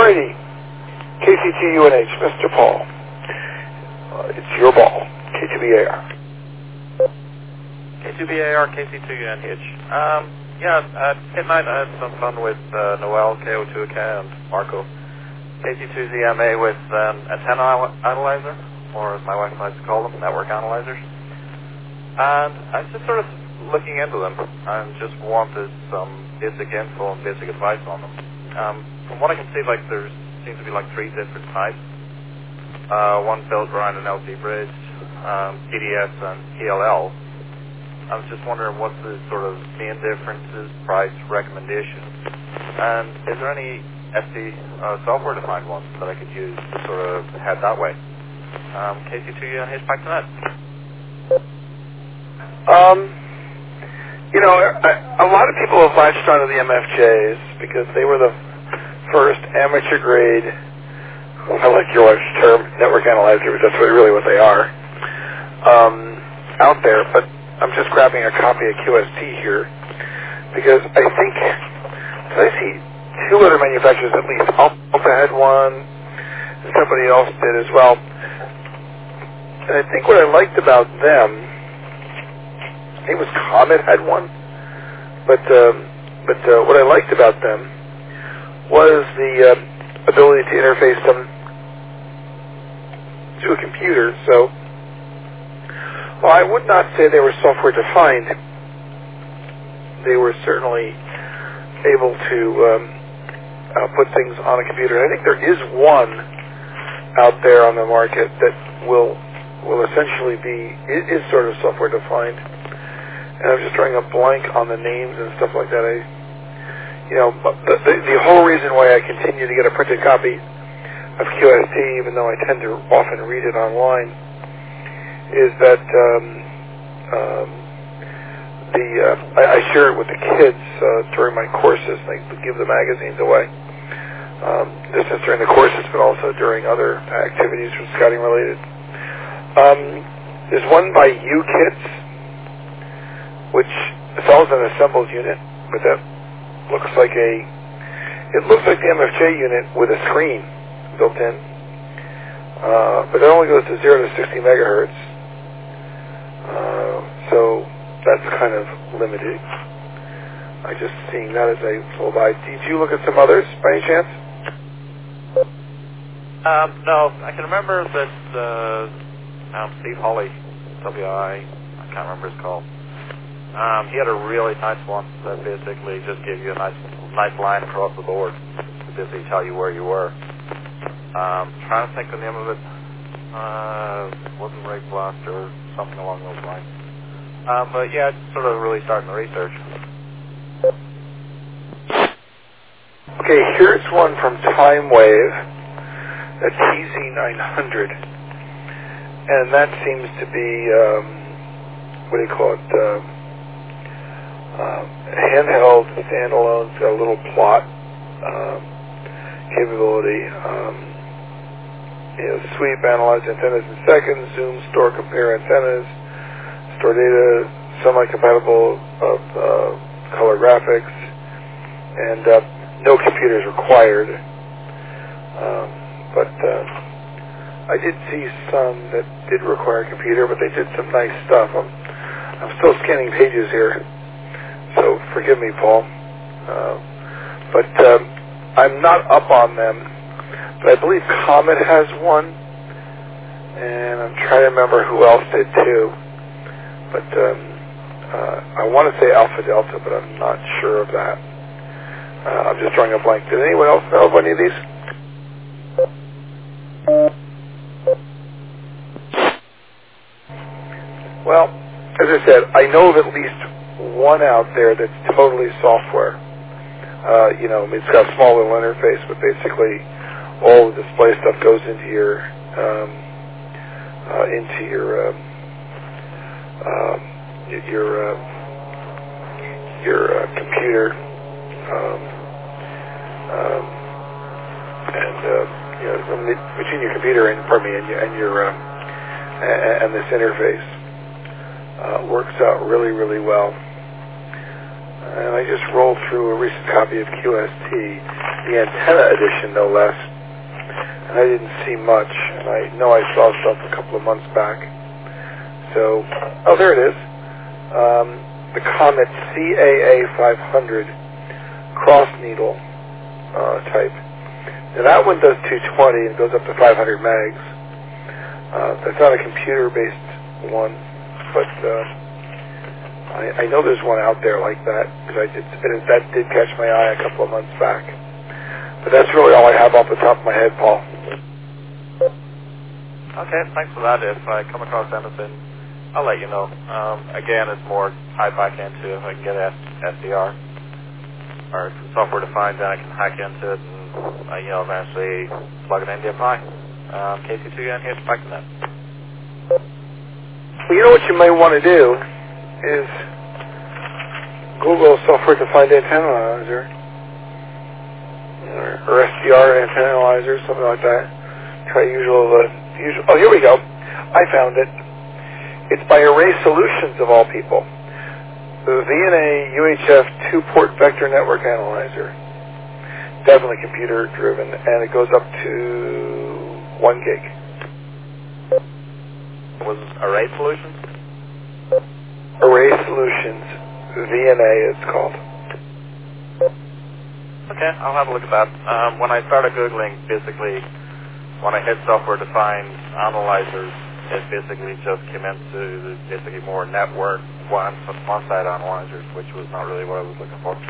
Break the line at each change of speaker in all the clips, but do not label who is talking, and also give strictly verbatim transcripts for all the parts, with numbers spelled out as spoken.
righty. K C two U N H, Mister Paul. Uh, it's your ball. K two B A R.
K two B A R, K C two U N H. Um, yeah, at midnight I had some fun with uh, Noel, K O two K, and Marco. K C two Z M A with um, antenna analyzer, or as my wife likes to call them, network analyzers. And I was just sort of looking into them and just wanted some basic info and basic advice on them. Um, from what I can see, like there seems to be like three different types. Uh, one built around an L T bridge, um, T D S and T L L. I was just wondering what the sort of main differences, price, recommendation, and is there any S D uh, software-defined ones that I could use to sort of head that way? Um, K C two U N H back to that.
Um, you know, a, a lot of people have latched onto the M F Js because they were the first amateur-grade, I like your wife's term, network analyzer, but that's really what they are, um, out there. But I'm just grabbing a copy of Q S T here because I think, I see two other manufacturers at least. Alpha had one, and somebody else did as well. And I think what I liked about them, I think it was Comet had one, but um, but uh, what I liked about them was the uh, ability to interface them to a computer. So, while I would not say they were software defined, they were certainly able to um, uh, put things on a computer. And I think there is one out there on the market that will will essentially be is, is sort of software defined. And I'm just drawing a blank on the names and stuff like that. I, you know, the, the, the whole reason why I continue to get a printed copy of Q S T, even though I tend to often read it online, is that um, um, the uh, I, I share it with the kids uh, during my courses. They give the magazines away. Um, this is during the courses, but also during other activities from scouting related. Um, there's one by U-Kits, which sells an assembled unit, but that looks like a it looks like the M F J unit with a screen built in, uh, but it only goes to zero to sixty megahertz, uh, so that's kind of limited. I just seeing that as a full buy. Did you look at some others by any chance?
Um, no, I can remember that uh, um, Steve Hawley, W I, I can't remember his call. Um, he had a really nice one that basically just gave you a nice, nice line across the board to basically tell you where you were. Um, trying to think the name of it. Uh, wasn't Ray Blast or something along those lines. Um, but yeah, it's sort of really starting the research.
Okay, here's one from Time Wave, a T Z nine hundred, and that seems to be um, what do you call it? Um, um, handheld, standalone, it's got a little plot um, capability. Um, you know, sweep, analyze antennas in seconds, zoom, store, compare antennas, store data, semi-compatible of uh, color graphics, and uh, no computers required. Um, but uh, I did see some that did require a computer, but they did some nice stuff. I'm, I'm still scanning pages here, so forgive me, Paul. Uh, but um, I'm not up on them. But I believe Comet has one, and I'm trying to remember who else did too. But um, uh, I want to say Alpha Delta, but I'm not sure of that. Uh, I'm just drawing a blank. Did anyone else know of any of these? Well, as I said, I know of at least one out there that's totally software. Uh, you know, it's got a small little interface, but basically all the display stuff goes into your um, uh, into your um, um, your uh, your uh, computer, um, um, and uh, you know, between your computer and pardon me and your and, your, um, and, and this interface uh, works out really really well. and I just rolled through a recent copy of Q S T, the antenna edition, no less, and I didn't see much, and I know I saw stuff a couple of months back. So, oh, there it is. Um, the Comet C A A five hundred cross needle uh, type. Now that one does two twenty and goes up to five hundred megs. Uh, that's not a computer-based one, but uh, I, I know there's one out there like that, because I did, that did catch my eye a couple of months back. But that's really all I have off the top of my head, Paul.
Okay, thanks for that. If I come across anything, I'll let you know. Um, again, it's more tied back into if I can get S D R or software defined, then I can hack into it and uh, you know eventually plug it into Pi. Um, K C two U N here, back to that.
Well, you know what you might want to do is Google software defined antenna analyzer or, or S D R antenna analyzer, something like that. Try usual, uh, usual. Oh, here we go. I found it. It's by Array Solutions, of all people. The V N A U H F two-port vector network analyzer. Definitely computer-driven, and it goes up to one gig.
Was Array Solutions?
Array Solutions, V N A it's called.
Okay, I'll have a look at that. Um, when I started Googling, basically, when I hit software-defined analyzers, it basically just came into basically more network one one-side analyzers, which was not really what I was looking for.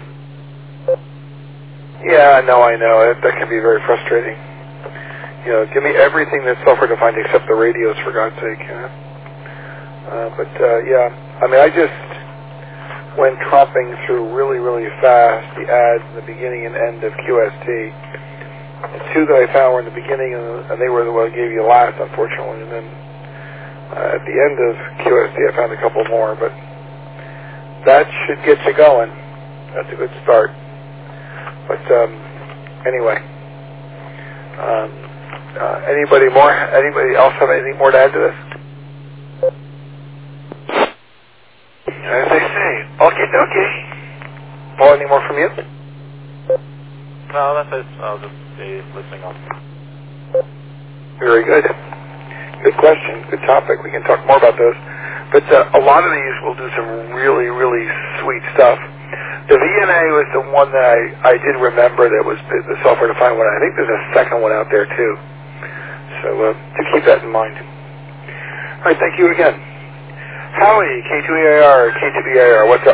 Yeah, no, I know. It, that can be very frustrating. You know, give me everything that's software-defined except the radios, for God's sake. You know? uh, but, uh, yeah, I mean, I just went tromping through really, really fast the ads in the beginning and end of Q S T. The two that I found were in the beginning, and, and they were the one that gave you last, unfortunately. And then uh, at the end of Q S T, I found a couple more, but that should get you going. That's a good start. But um, anyway, um, uh, anybody more? Anybody else have anything more to add to this? As they say, okay, okay. Paul, any more from you?
No, that's it. I'll just be listening on.
Very good. Good question. Good topic. We can talk more about those. But uh, a lot of these will do some really, really sweet stuff. The V N A was the one that I, I did remember that was the, the software-defined one. I think there's a second one out there, too. So uh, to keep that in mind. All right, thank you again. Howie, K two E I R, K two B I R, what's up?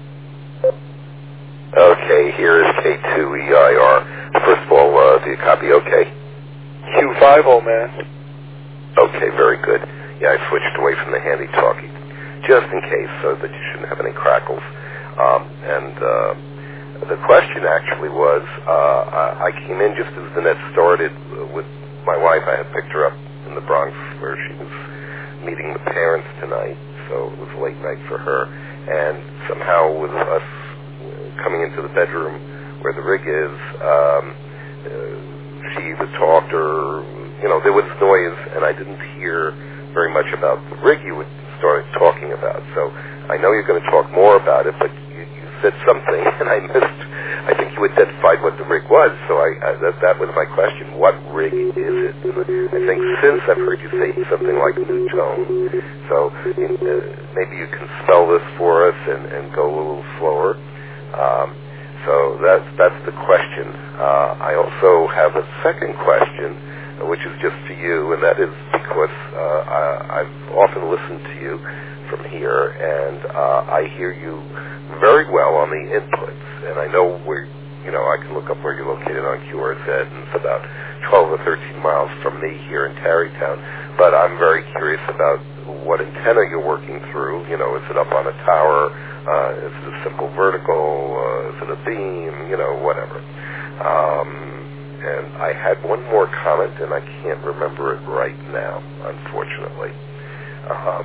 Okay, here is K two E I R. First of all, uh, do you copy okay?
Q five, old man.
Okay, very good. Yeah, I switched away from the handy-talkie, just in case, so that you shouldn't have any crackles. Um, and uh, the question actually was, uh, I came in just as the net started with my wife. I had picked her up in the Bronx where she was meeting the parents tonight, so it was a late night for her. And somehow with us coming into the bedroom where the rig is, um, uh, she either talked or, you know, there was noise, and I didn't hear very much about the rig you would start talking about. So I know you're going to talk more about it, but you, you said something, and I missed. I think you identified what the rig was, so I, I that, that was my question. What rig is it? I think since I've heard you say something like New Tone, so in, uh, maybe you can spell this for us and, and go a little slower. Um, so that's that's the question. Uh, I also have a second question, which is just to you, and that is because uh, I, I've often listened to you from here, and uh, I hear you very well on the inputs, and I know where, you know, I can look up where you're located on Q R Z, and it's about twelve or thirteen miles from me here in Tarrytown, but I'm very curious about what antenna you're working through. You know, is it up on a tower? Uh, is it a simple vertical? Uh, is it a beam? You know, whatever. Um, And I had one more comment, and I can't remember it right now, unfortunately. Um,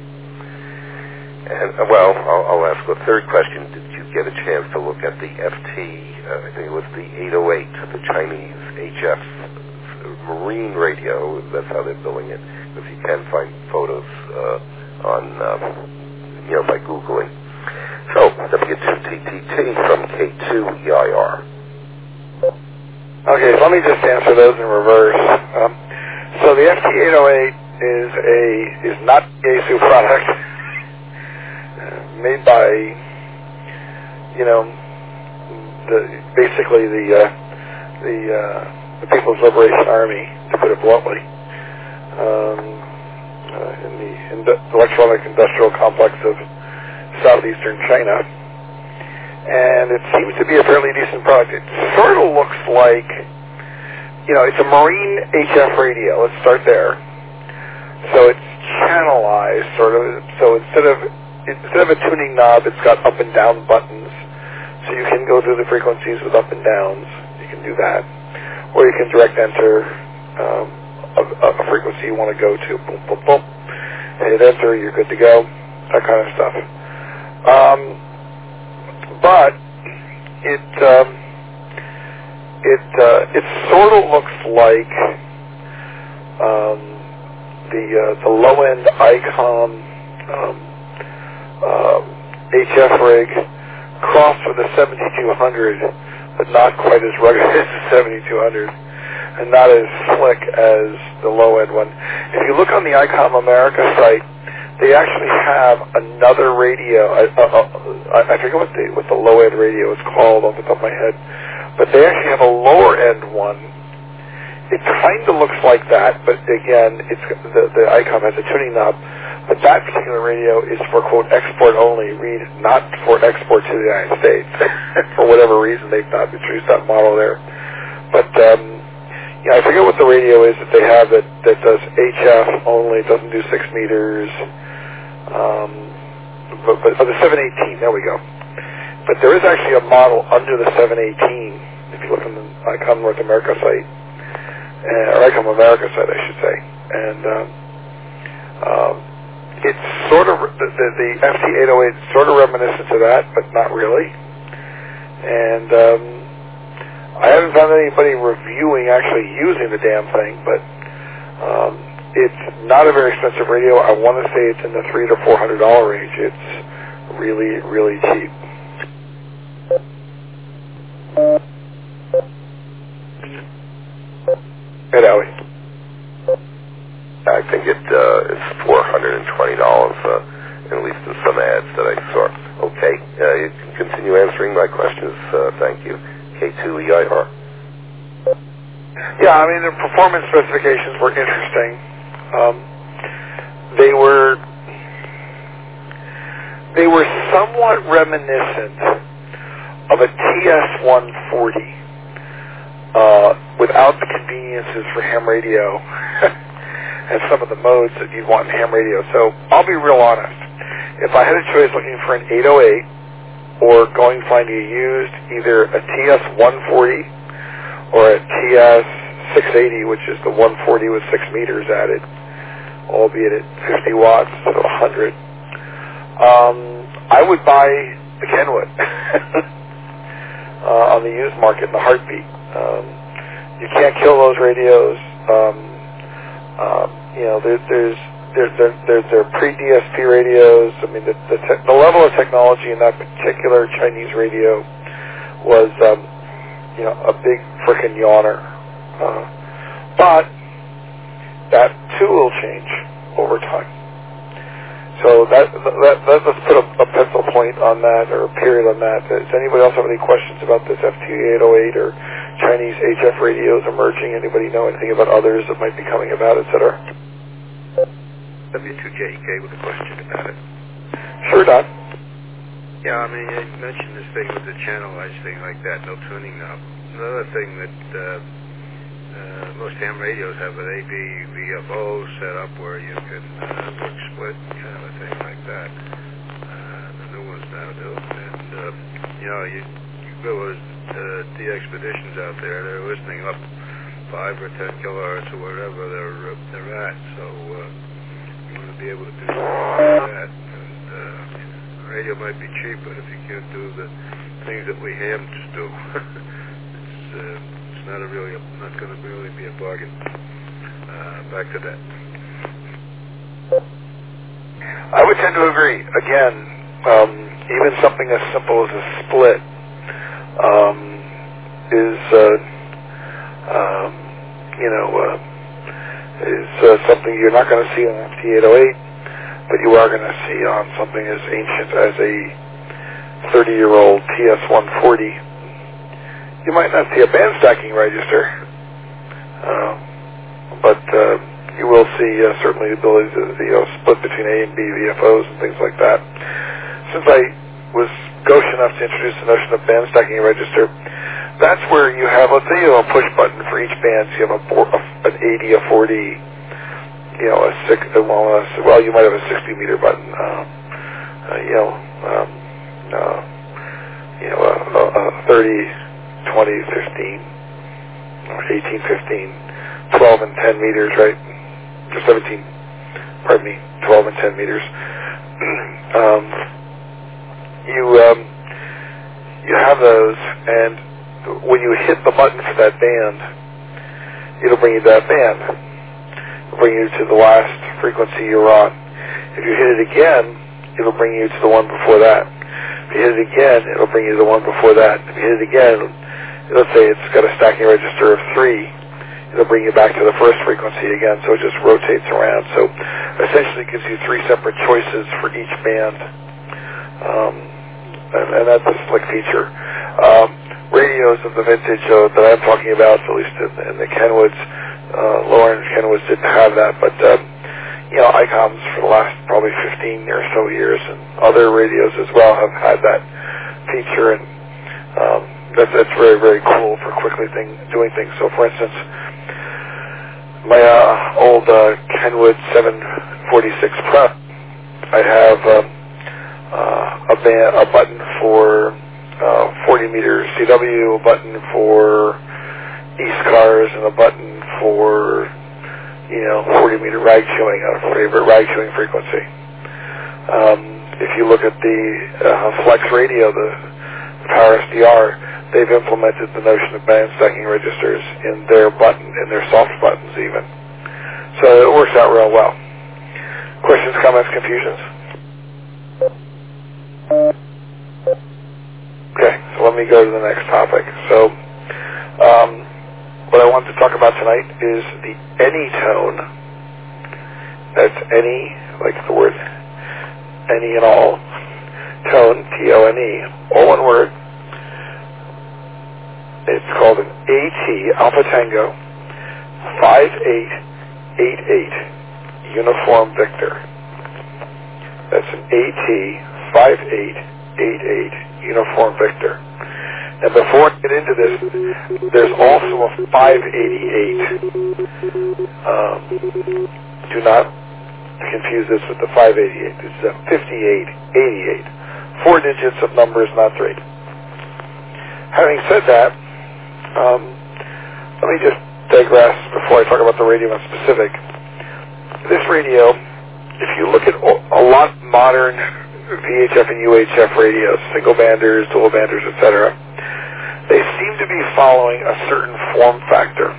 and uh, well, I'll, I'll ask the third question. Did you get a chance to look at the F T? Uh, I think it was the eight oh eight, the Chinese H F marine radio. That's how they're billing it. If you can find photos uh, on, um, you know, by Googling. So W two T T T from K two E I R.
Okay, so let me just answer those in reverse. Um, so the F T eight oh eight is a is not a Yaesu product made by, you know, the basically the uh, the uh, the People's Liberation Army, to put it bluntly, um, uh, in the ind- electronic industrial complex of southeastern China. And it seems to be a fairly decent product. It sort of looks like, you know, it's a marine H F radio. Let's start there. So it's channelized, sort of. So instead of instead of a tuning knob, it's got up and down buttons. So you can go through the frequencies with up and downs. You can do that, or you can direct enter um, a, a frequency you want to go to. Boom, boom, boom. Hit enter. You're good to go. That kind of stuff. Um, But it um, it uh, it sort of looks like um, the uh, the low end ICOM um, uh, H F rig crossed with a seventy-two hundred, but not quite as rugged as the seventy-two hundred, and not as slick as the low end one. If you look on the ICOM America site, they actually have another radio. I, uh, I forget what the what the low end radio is called off the top of my head, but they actually have a lower end one. It kind of looks like that, but again, it's the, the ICOM has a tuning knob. But that particular radio is for quote export only, read not for export to the United States. For whatever reason, they've not introduced that model there. But um, yeah, I forget what the radio is that they have that that does H F only, doesn't do six meters. Um, but, but oh, the seven eighteen, there we go. But there is actually a model under the seven eighteen, if you look on the ICOM North America site, uh, or ICOM America site, I should say. And um, um, it's sort of, the, the, the F T eight oh eight is sort of reminiscent to that, but not really. And um, I haven't found anybody reviewing actually using the damn thing, but um, it's not a very expensive radio. I want to say it's in the three to four hundred dollar range. It's really, really cheap. Good, Howie.
I think it uh, is four hundred and twenty dollars, uh, at least in some ads that I saw. Okay, uh, you can continue answering my questions. Uh, thank you. K two E I R.
Yeah, I mean the performance specifications were interesting. Um, they were they were somewhat reminiscent of a T S one forty uh, without the conveniences for ham radio and some of the modes that you'd want in ham radio. So I'll be real honest. If I had a choice looking for an eight oh eight or going finding a used either a T S one forty or a T S six eighty, which is the one forty with six meters added, albeit at fifty watts, so one hundred, um, I would buy the Kenwood uh, on the used market in the heartbeat. Um, you can't kill those radios. Um, um, you know, there, there's there, there, there, there are pre-D S P radios. I mean, the, the, te- the level of technology in that particular Chinese radio was, um, you know, a big frickin' yawner. Uh, but that too will change over time. So that, that, that let's put a, a pencil point on that, or a period on that. Does anybody else have any questions about this F T eight oh eight or Chinese H F radios emerging? Anybody know anything about others that might be coming about, et cetera?
W two J K with a question about it.
Sure, Don.
Yeah, I mean, you mentioned this thing with the channelized thing like that, no tuning knob. Another thing that uh, uh, most ham radios have an A V V F O set up where you can uh, work split, kind of a thing like that. Uh, the new ones now do. And, uh, you know, you, you go with uh, the expeditions out there, they're listening up five or ten kilohertz or whatever they're, uh, they're at. So uh, you want to be able to do something like that. And uh, the radio might be cheap, but if you can't do the things that we hams do, it's... Uh, It's not a really, not going to really be a bargain. Uh, back to that.
I would tend to agree. Again, um, even something as simple as a split um, is, uh, um, you know, uh, is uh, something you're not going to see on a T eight oh eight, but you are going to see on something as ancient as a thirty-year-old T S one forty. You might not see a band stacking register, uh, but uh, you will see uh, certainly the ability to, you know, split between A and B V F Os and things like that. Since I was gauche enough to introduce the notion of band stacking register, that's where you have, let's say you have a push button for each band. So you have a, an eighty, a forty, you know, a six, well, a, well you might have a sixty meter button, um, uh, you know, um, uh, you know, a, a thirty, twenty, fifteen, or eighteen, fifteen, twelve and ten meters, right? Or seventeen, pardon me, twelve and ten meters. um, you, um, you have those, and when you hit the button for that band, it'll bring you to that band. It'll bring you to the last frequency you're on. If you hit it again, it'll bring you to the one before that. If you hit it again, it'll bring you to the one before that. If you hit it again, let's say it's got a stacking register of three, it'll bring you back to the first frequency again, so it just rotates around. So essentially it gives you three separate choices for each band. Um, and, and that's a slick feature. Um, radios of the vintage uh, that I'm talking about, at least in, in the Kenwoods, uh, lower-end Kenwoods didn't have that, but um, you know, ICOMs for the last probably fifteen or so years, and other radios as well have had that feature, and um, that's, that's very, very cool for quickly thing, doing things. So, for instance, my uh, old uh, Kenwood seven forty-six Prep, I have um, uh, a, band, a button for uh, forty meter C W, a button for East cars, and a button for, you know, forty meter rag chewing, a favorite rag chewing frequency. Um, if you look at the uh, Flex radio, the, the Power S D R, they've implemented the notion of band stacking registers in their button, in their soft buttons even. So it works out real well. Questions, comments, confusions? Okay, so let me go to the next topic. So um, what I want to talk about tonight is the any tone. That's any, like the word any and all, tone, T O N E, all one word. It's called an A T, Alpha Tango, five eight eight eight, Uniform Victor. That's an A T, five eight eight eight, Uniform Victor. And before I get into this, there's also a five eighty-eight. Um, do not confuse this with the five eighty-eight. This is a fifty-eight eighty-eight. Four digits of numbers, not three. Having said that, um, let me just digress before I talk about the radio in specific. This radio, if you look at a lot of modern V H F and U H F radios, single banders, dual banders, et cetera, they seem to be following a certain form factor.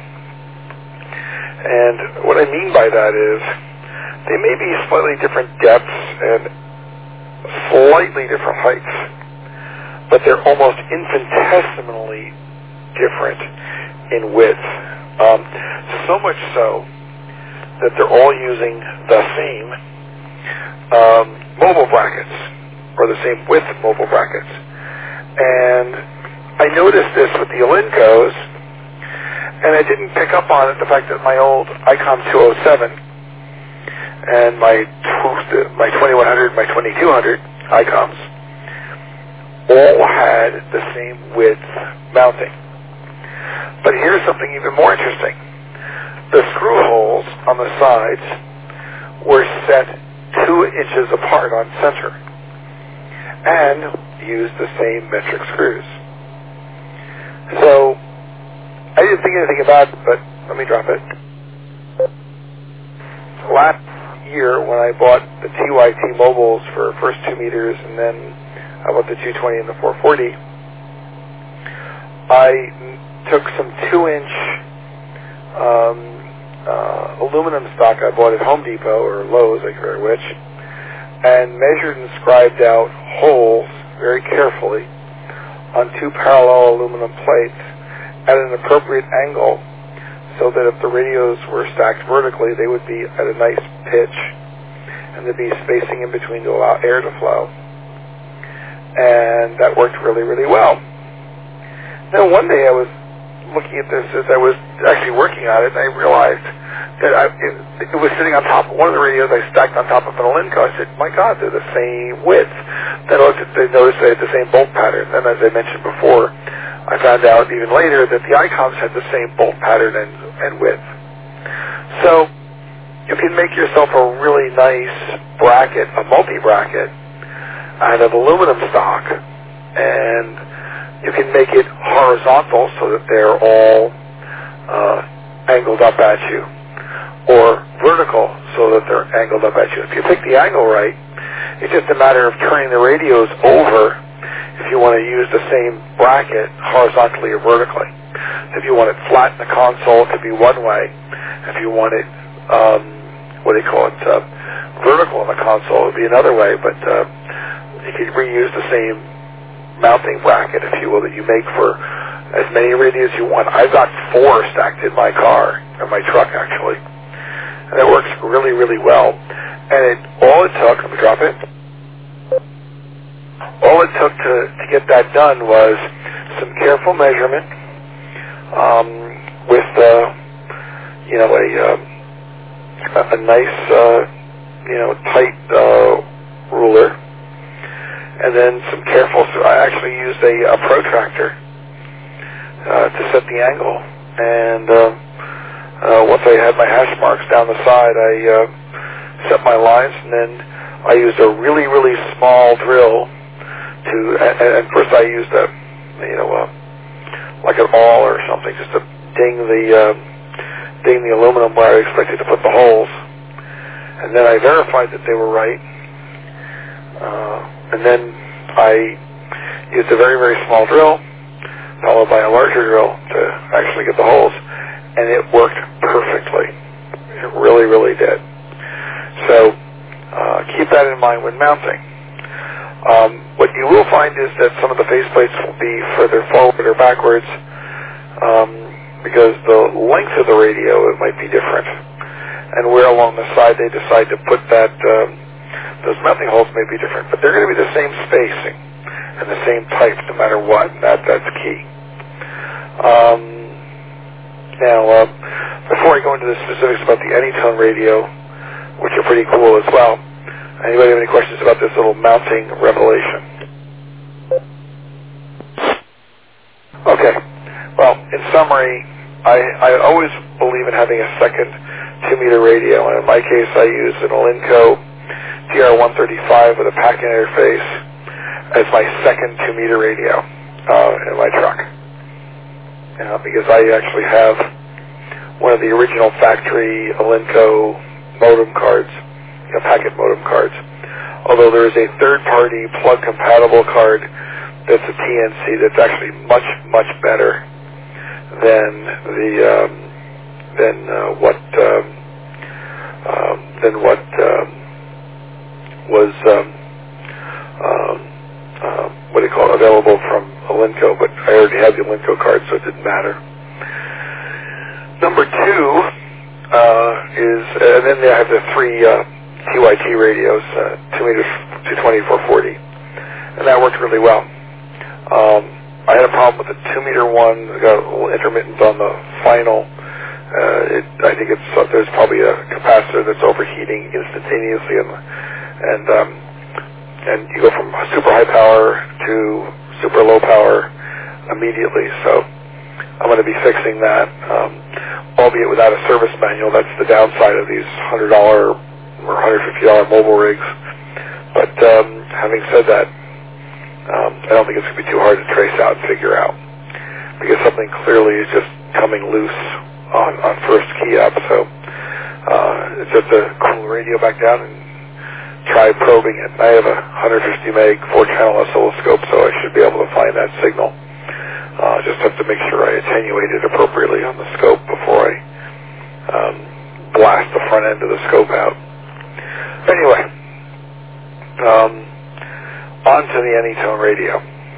And what I mean by that is they may be slightly different depths and slightly different heights, but they're almost infinitesimally different in width. Um, so much so that they're all using the same um, mobile brackets, or the same width mobile brackets. And I noticed this with the Alincos, and I didn't pick up on it, the fact that my old ICOM two oh seven and my my twenty-one hundred, my twenty-two hundred ICOMs all had the same width mounting. But here's something even more interesting. The screw holes on the sides were set two inches apart on center and used the same metric screws. So I didn't think anything about it, but let me drop it. Last year when I bought the T Y T mobiles for first two meters and then I bought the two twenty and the four forty, I took some two inch um, uh, aluminum stock I bought at Home Depot or Lowe's, I forget which, and measured and scribed out holes very carefully on two parallel aluminum plates at an appropriate angle, so that if the radios were stacked vertically, they would be at a nice pitch, and there'd be spacing in between to allow air to flow. And that worked really, really well. Then one day I was looking at this as I was actually working on it, and I realized that I, it, it was sitting on top of one of the radios I stacked on top of an Olinco. I said, my God, they're the same width. Then I looked at, I noticed they had the same bolt pattern. And as I mentioned before, I found out even later that the ICOMs had the same bolt pattern and, and width. So you can make yourself a really nice bracket, a multi-bracket, out of aluminum stock, and you can make it horizontal so that they're all uh, angled up at you, or vertical so that they're angled up at you. If you pick the angle right, it's just a matter of turning the radios over if you want to use the same bracket horizontally or vertically. If you want it flat in the console, it could be one way. If you want it, um, what do you call it, uh, vertical in the console, it would be another way, but uh, you can reuse the same mounting bracket, if you will, that you make for as many radios you want. I've got four stacked in my car, in my truck actually, and it works really, really well. And it, all it took, let me drop it, all it took to, to get that done was some careful measurement um, with, uh, you know, a, uh, a nice, uh, you know, tight uh, ruler, and then some careful, so I actually used a, a protractor uh, to set the angle. And uh, uh, once I had my hash marks down the side, I uh, set my lines, and then I used a really, really small drill to, and, and first I used a, you know, uh, like an awl or something, just to ding the, uh, ding the aluminum where I expected to put the holes. And then I verified that they were right. Uh, and then I used a very, very small drill, followed by a larger drill to actually get the holes, and it worked perfectly. It really, really did. So uh, keep that in mind when mounting. Um, what you will find is that some of the faceplates will be further forward or backwards um, because the length of the radio, it might be different. And where along the side they decide to put that, um, those mounting holes may be different, but they're going to be the same spacing and the same type no matter what. That that's key. Um, now, uh, before I go into the specifics about the Anytone radio, which are pretty cool as well, anybody have any questions about this little mounting revelation? Okay. Well, in summary, I, I always believe in having a second two-meter radio, and in my case, I use an Olinco T R one thirty-five with a packet interface as my second two-meter radio uh, in my truck, uh, because I actually have one of the original factory Olinco modem cards, you know, packet modem cards, although there is a third-party plug-compatible card that's a T N C that's actually much, much better than the um, than uh, what um, um, than what um, was um, um, uh, what do you call it, available from Olinco, but I already had the Olinco card, so it didn't matter. Number two uh, is, and then I have the three uh, T Y T radios, uh, two meters, two twenty, four forty, and that worked really well. Um, I had a problem with the two-meter one. It got a little intermittent on the final. Uh, it, I think it's uh, there's probably a capacitor that's overheating instantaneously, and and um, and you go from super high power to super low power immediately. So I'm going to be fixing that, um, albeit without a service manual. That's the downside of these one hundred dollars or one hundred fifty dollars mobile rigs. But um, having said that, Um, I don't think it's going to be too hard to trace out and figure out, because something clearly is just coming loose on, on first key up. So uh, it's just a cool radio back down and try probing it. I have a one hundred fifty meg four channel oscilloscope, so I should be able to find that signal. Uh, just have to make sure I attenuate it appropriately on the scope before I um, blast the front end of the scope out. Anyway, um, on to to the Anytone radio.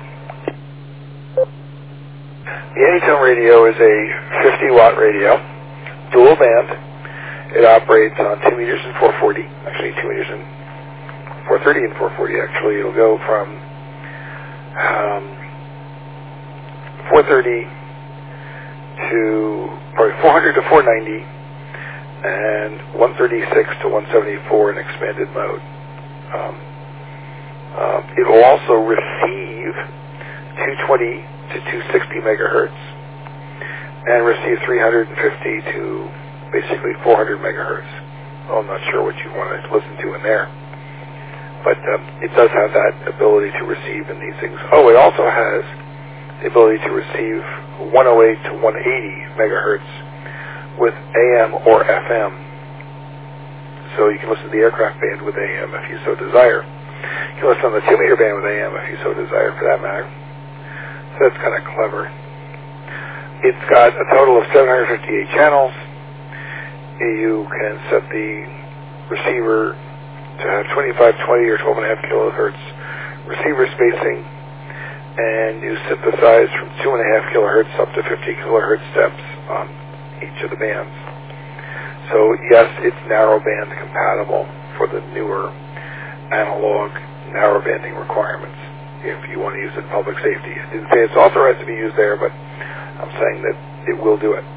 The Anytone radio is a fifty watt radio, dual band. It operates on two meters and four forty, actually two meters and four thirty and four forty actually. It'll go from um, four thirty to, probably four hundred to four ninety, and one thirty-six to one seventy-four in expanded mode. Um, uh, it will also receive two twenty to two sixty megahertz and receive three fifty to basically four hundred megahertz. Well, I'm not sure what you want to listen to in there, but um, it does have that ability to receive in these things. Oh, it also has the ability to receive one oh eight to one eighty megahertz with A M or F M. So you can listen to the aircraft band with A M if you so desire. You can listen on the two meter band with A M if you so desire, for that matter. So that's kind of clever. It's got a total of seven hundred fifty-eight channels. You can set the receiver to have twenty-five twenty or twelve point five kilohertz receiver spacing, and you synthesize from two point five kilohertz up to fifty kilohertz steps on each of the bands. So yes, it's narrowband compatible for the newer analog narrowbanding requirements if you want to use it in public safety. I didn't say it's authorized to be used there, but I'm saying that it will do it.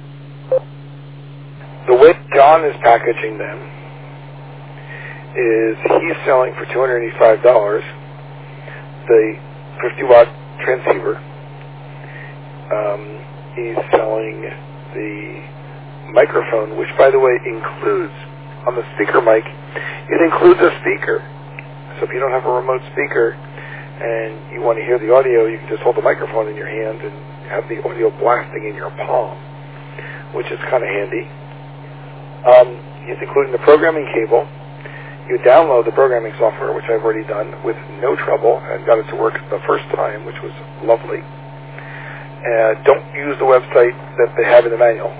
The way John is packaging them is he's selling for two hundred eighty-five dollars the fifty watt transceiver. Um, he's selling the microphone, which, by the way, includes, on the speaker mic, it includes a speaker. So if you don't have a remote speaker and you want to hear the audio, you can just hold the microphone in your hand and have the audio blasting in your palm, which is kind of handy. Um, he's including the programming cable. You download the programming software, which I've already done with no trouble and got it to work the first time, which was lovely. Uh, don't use the website that they have in the manual,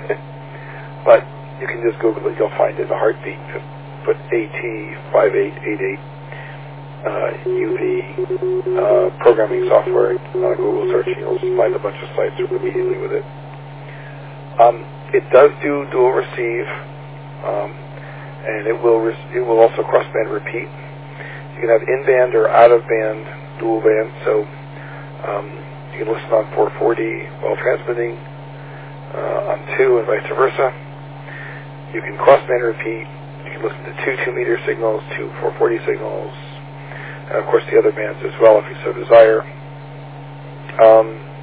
but you can just Google it. You'll find it in a heartbeat. Just put A T five eight eight eight uh, U V uh, programming software on a Google search, and you'll find a bunch of sites immediately with it. Um, it does do dual receive, um, and it will re- it will also crossband repeat. You can have in-band or out-of-band dual band, so um, you can listen on four forty while transmitting uh, on two and vice versa. You can crossband repeat. You can listen to two two-meter signals, two four forty signals, and of course the other bands as well if you so desire. Um,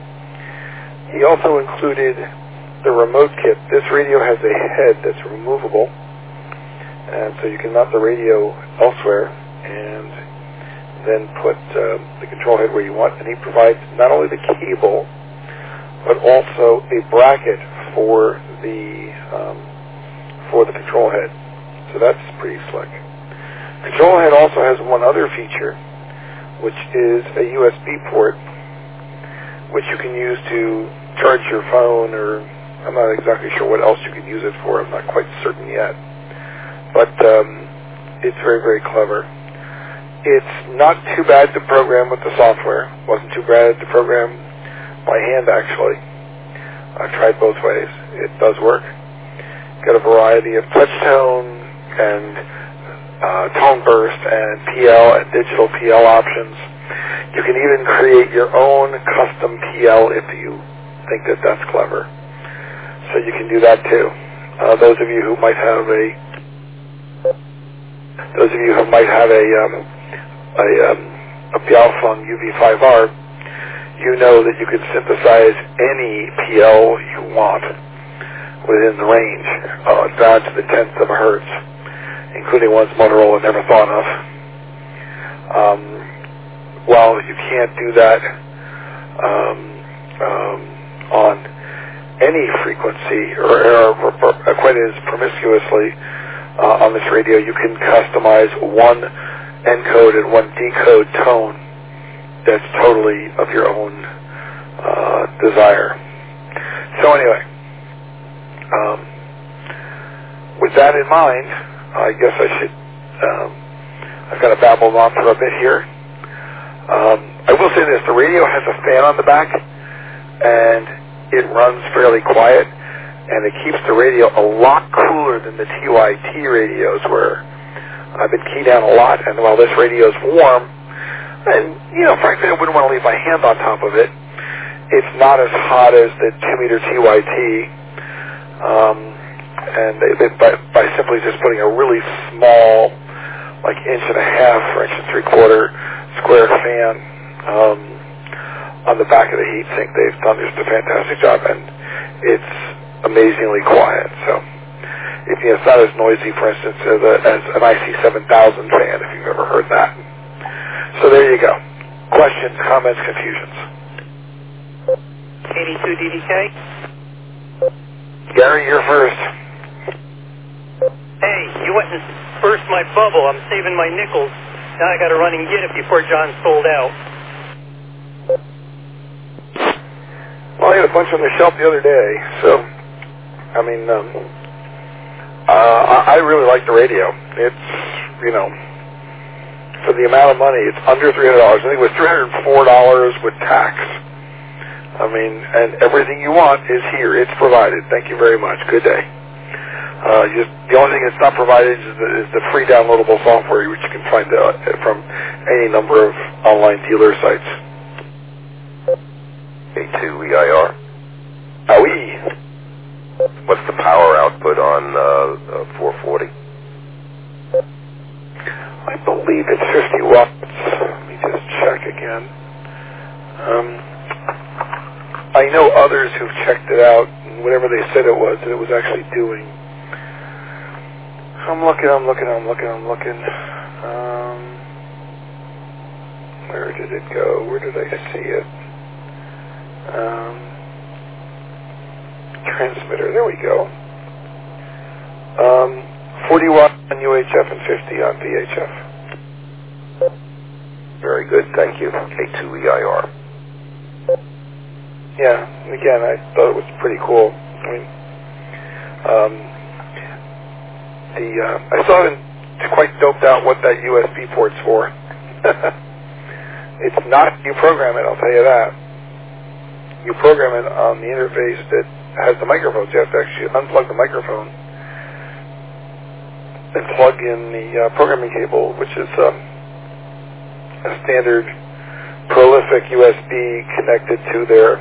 he also included the remote kit. This radio has a head that's removable, and so you can mount the radio elsewhere and then put uh, the control head where you want. And he provides not only the cable, but also a bracket for the um, for the control head. So that's pretty slick. Control head also has one other feature, which is a U S B port, which you can use to charge your phone, or I'm not exactly sure what else you can use it for. I'm not quite certain yet. But um, it's very, very clever. It's not too bad to program with the software. It wasn't too bad to program by hand, actually. I've tried both ways. It does work. Got a variety of touch tone and uh, tone burst and P L and digital P L options. You can even create your own custom P L if you think that that's clever. So you can do that too. Uh, those of you who might have a, those of you who might have a um, a, um, a Baofeng U V five R, you know that you can synthesize any P L you want within the range, uh, down to the tenth of a hertz, including ones Motorola never thought of. Um, while you can't do that um, um, on any frequency or, or, or quite as promiscuously uh, on this radio, you can customize one encode and one decode tone that's totally of your own uh, desire. So anyway, um, with that in mind, I guess I should, um, I've got to babble on for a bit here. Um, I will say this, the radio has a fan on the back, and it runs fairly quiet, and it keeps the radio a lot cooler than the T Y T radios, where I've been keyed down a lot, and while this radio is warm, and, you know, frankly, I wouldn't want to leave my hand on top of it, it's not as hot as the two meter T Y T, um, and they, they, by, by simply just putting a really small, like inch and a half or inch and three quarter square fan um, on the back of the heatsink, they've done just a fantastic job, and it's amazingly quiet. So it, you know, it's not as noisy, for instance, as, a, as an I C seven thousand fan, if you've ever heard that. So there you go. Questions, comments, confusions.
eighty-two D D K.
Gary, you're first.
Hey, you went and burst my bubble. I'm saving my nickels. Now I got to run and get it before John sold out.
Well, I had a bunch on the shelf the other day, so, I mean, um, uh, I really like the radio. It's, you know, for the amount of money, it's under three hundred dollars. I think it was three hundred four dollars with tax. I mean, and everything you want is here. It's provided. Thank you very much. Good day. Uh, just, the only thing that's not provided is the, is the free downloadable software, which you can find uh, from any number of online dealer sites.
A two E I R.
Oh, E.
What's the power output on uh, uh, four forty?
I believe it's fifty watts. Let me just check again. Um, I know others who've checked it out, and whatever they said it was, that it was actually doing. I'm looking, I'm looking, I'm looking, I'm looking. Um, where did it go? Where did I see it? Um, transmitter, there we go. Um, forty watt on U H F and fifty on V H F.
Very good, thank you. K two E I R.
Yeah, and again, I thought it was pretty cool. I mean, um, the uh, I still haven't quite doped out what that U S B port's for. It's not, you program it, I'll tell you that. You program it on the interface that has the microphones. You have to actually unplug the microphone and plug in the uh, programming cable, which is um, a standard prolific U S B connected to their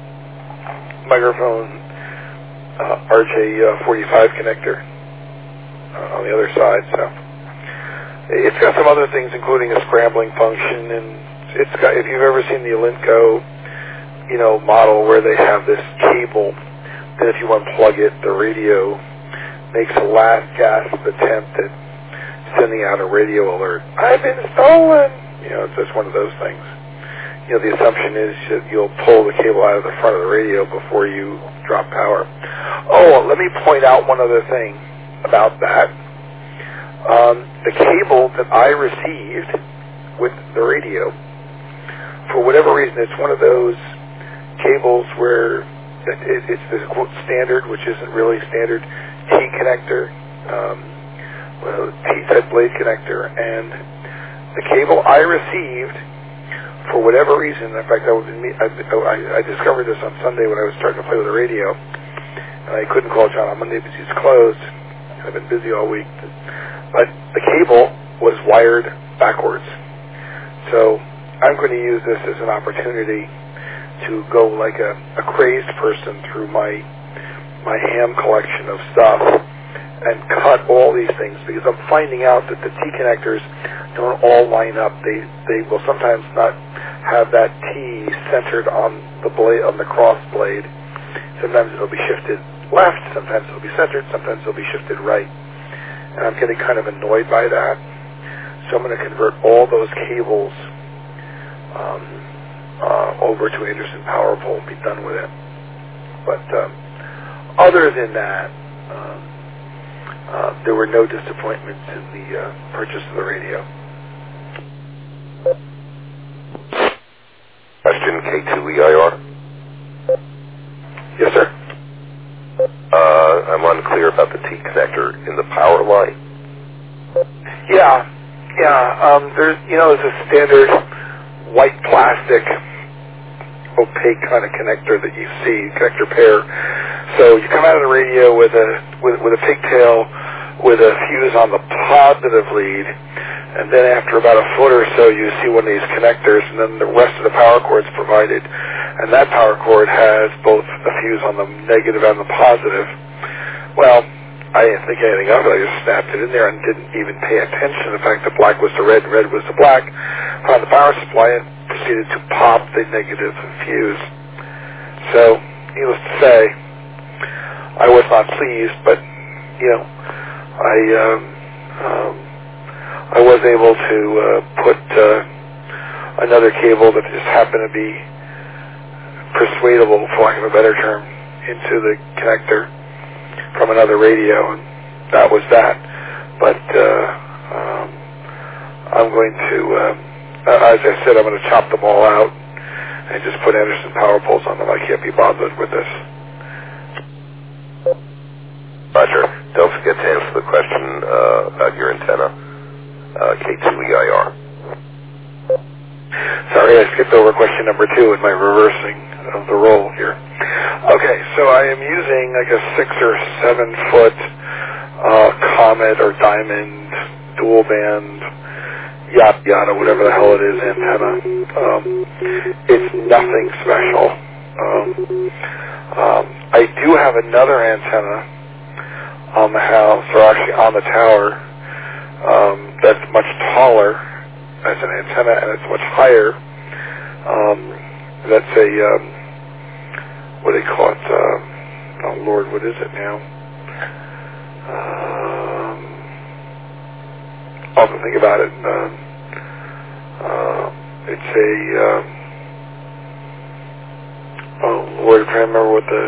microphone uh, R J forty-five connector uh, on the other side. So it's got some other things, including a scrambling function, and it's got, if you've ever seen the Alinco, you know, model where they have this cable that if you unplug it, the radio makes a last gasp attempt at sending out a radio alert. I've been stolen. You know, it's just one of those things. You know, the assumption is that you'll pull the cable out of the front of the radio before you drop power. Oh, let me point out one other thing about that. Um, the cable that I received with the radio, for whatever reason, it's one of those cables where it, it, it's the quote standard, which isn't really standard, T connector, um, well, T-set blade connector, and the cable I received, for whatever reason, in fact, I, was in, I, I, I discovered this on Sunday when I was starting to play with the radio, and I couldn't call John on Monday because he's closed. I've been busy all week. But the cable was wired backwards. So I'm going to use this as an opportunity to go like a, a crazed person through my my ham collection of stuff and cut all these things, because I'm finding out that the T connectors don't all line up. They they will sometimes not have that T centered on the blade, on the cross blade. Sometimes it'll be shifted left, sometimes it'll be centered, sometimes it'll be shifted right. And I'm getting kind of annoyed by that. So I'm going to convert all those cables um, uh, over to Anderson Power Pole and be done with it. But um, other than that, um, uh, there were no disappointments in the uh, purchase of the radio.
Question K two E I R.
Yes, sir.
Uh, I'm unclear about the T connector in the power line.
Yeah, yeah. Um, there's, you know, there's a standard white plastic, opaque kind of connector that you see, connector pair. So you come out of the radio with a with, with a pigtail with a fuse on the positive lead, and then after about a foot or so you see one of these connectors, and then the rest of the power cord's provided, and that power cord has both a fuse on the negative and the positive. Well, I didn't think anything of it. I just snapped it in there and didn't even pay attention to the fact that black was to red and red was to black. Found the power supply and proceeded to pop the negative fuse. So, needless to say, I was not pleased, but, you know, I um, um, I was able to uh, put uh, another cable that just happened to be persuadable, for lack of a better term, into the connector from another radio, and that was that. But uh, um, I'm going to, um, as I said, I'm going to chop them all out and just put Anderson power poles on them. I can't be bothered with this.
Roger. Don't forget to answer the question uh, about your antenna, uh, K two E I R.
Sorry, I skipped over question number two in my reversing of the roll here. Okay, so I am using like a six or seven foot uh, Comet or Diamond dual band, yada yada, whatever the hell it is, antenna. Um, it's nothing special. Um, um, I do have another antenna on the house, or actually on the tower, um, that's much taller as an antenna, and it's much higher. Um, that's a, um, what do they call it? Um, oh, Lord, what is it now? Um, I'll have to think about it. Um, uh, it's a, um, oh, Lord, I'm trying to remember what the,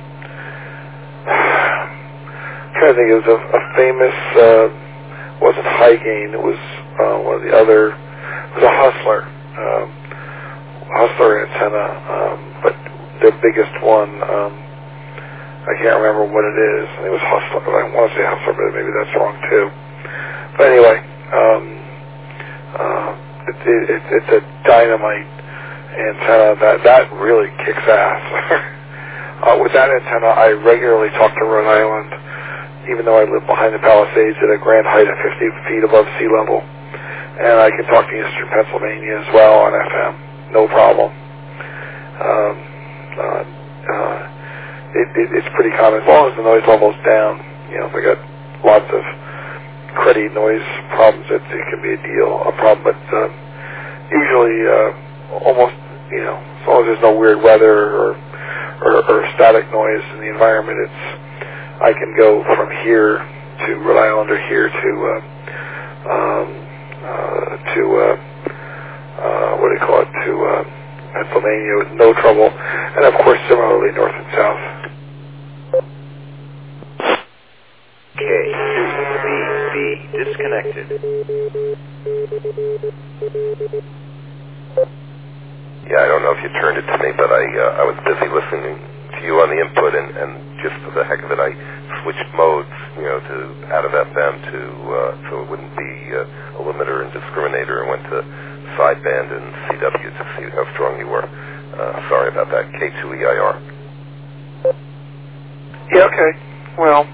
I'm trying to think, it was a, a famous, uh, wasn't High Gain, it was uh, one of the other, it was a Hustler, um, Hustler antenna, um, but the biggest one, um, I can't remember what it is. I think it was Hustler, I want to say Hustler, but maybe that's wrong too. But anyway, um, uh, it, it, it, it's a dynamite antenna that, that really kicks ass. uh, with that antenna, I regularly talk to Rhode Island, even though I live behind the Palisades at a grand height of fifty feet above sea level. And I can talk to Eastern Pennsylvania as well on F M, no problem. Um, uh, uh, it, it, it's pretty common, as long as the noise level's down. You know, if I got lots of cruddy noise problems, it, it can be a deal, a problem. But um, usually, uh, almost, you know, as long as there's no weird weather or, or, or static noise in the environment, it's I can go from here to Rhode Island or here to uh, um, uh, to uh, uh, what do you call it to uh, Pennsylvania with no trouble, and of course similarly north and south.
K two B B disconnected.
Yeah, I don't know if you turned it to me, but I uh, I was busy listening to you on the input, and, and just for the heck of it, I switched modes, you know, to out of F M to uh, so it wouldn't be uh, a limiter and discriminator, and went to sideband and C W to see how strong you were. Uh, sorry about that. K two E I R.
Yeah. Okay. Well.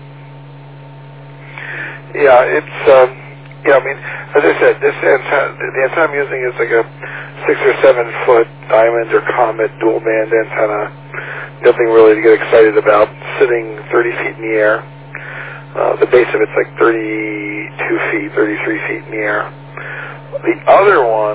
Yeah. It's. Um, yeah. I mean, as I said, this antenna, the antenna I'm using is like a six or seven foot Diamond or Comet dual band antenna. Nothing really to get excited about. Sitting thirty feet in the air. Uh, the base of it's like thirty-two feet, thirty-three feet in the air. The other one,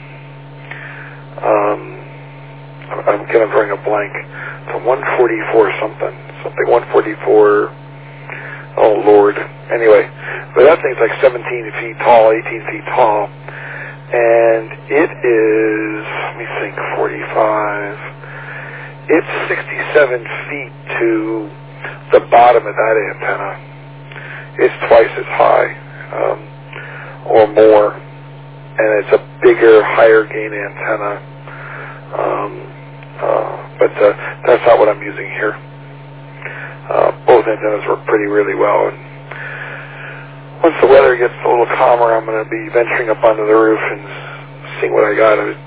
um, I'm kind of drawing a blank. It's a one forty-four something, something one forty-four. Oh Lord. Anyway, but that thing's like seventeen feet tall, eighteen feet tall, and it is. Let me think. forty-five. It's sixty-seven feet to the bottom of that antenna. It's twice as high, um, or more, and it's a bigger, higher gain antenna. Um, uh, but uh, that's not what I'm using here. Uh, both antennas work pretty really well, and once the weather gets a little calmer, I'm going to be venturing up onto the roof and seeing what I got. I was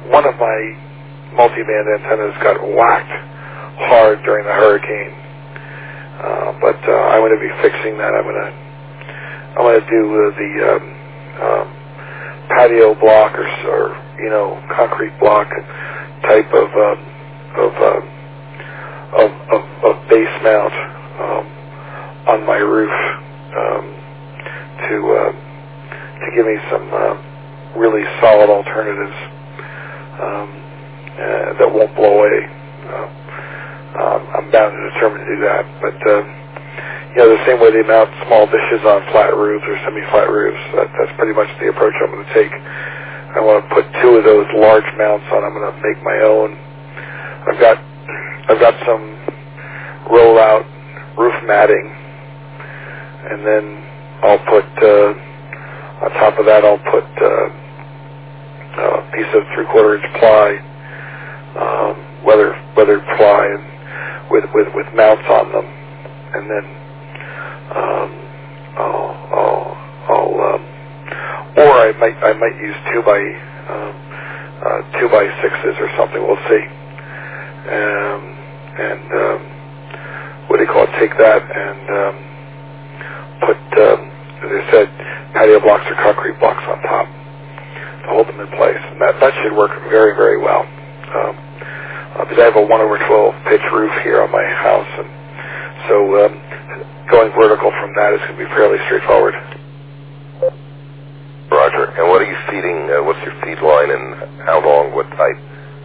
one of my multi-band antennas got whacked hard during the hurricane. Uh, but uh, I'm going to be fixing that. I'm going to I'm going to do uh, the um, um, patio block or, or you know concrete block type of um, of, um, of of of base mount um, on my roof um, to uh, to give me some uh, really solid alternatives um, uh, that won't blow away. Uh, um, I'm bound and determined to do that, but. Uh, You know, the same way they mount small dishes on flat roofs or semi-flat roofs, that, that's pretty much the approach I'm going to take. I want to put two of those large mounts on. I'm going to make my own. I've got, I've got some roll-out roof matting, and then I'll put uh, on top of that I'll put uh, a piece of three-quarter inch ply, um, weather weathered ply, and with with with mounts on them, and then. Um, I'll, I'll, I'll um, or I might, I might use two by, um, uh, two by sixes or something. We'll see. Um, and um, what do you call it? Take that and um, put, um, as I said, patio blocks or concrete blocks on top to hold them in place, and that that should work very, very well. Um, uh, because I have a one over twelve pitch roof here on my house, and so. Um, Going vertical from that is going to be fairly straightforward.
Roger. And what are you feeding? Uh, what's your feed line and how long? What type?